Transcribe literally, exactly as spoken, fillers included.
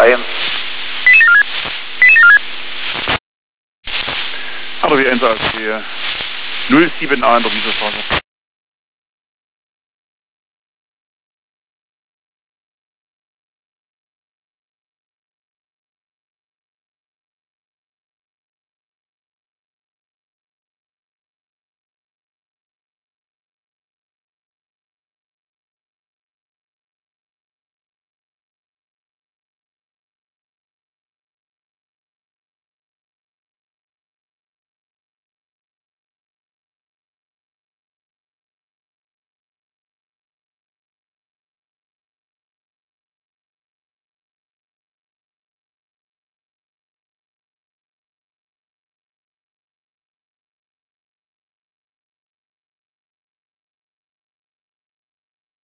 drei. Aber wir Enter als die null sieben A in der Wieselphase.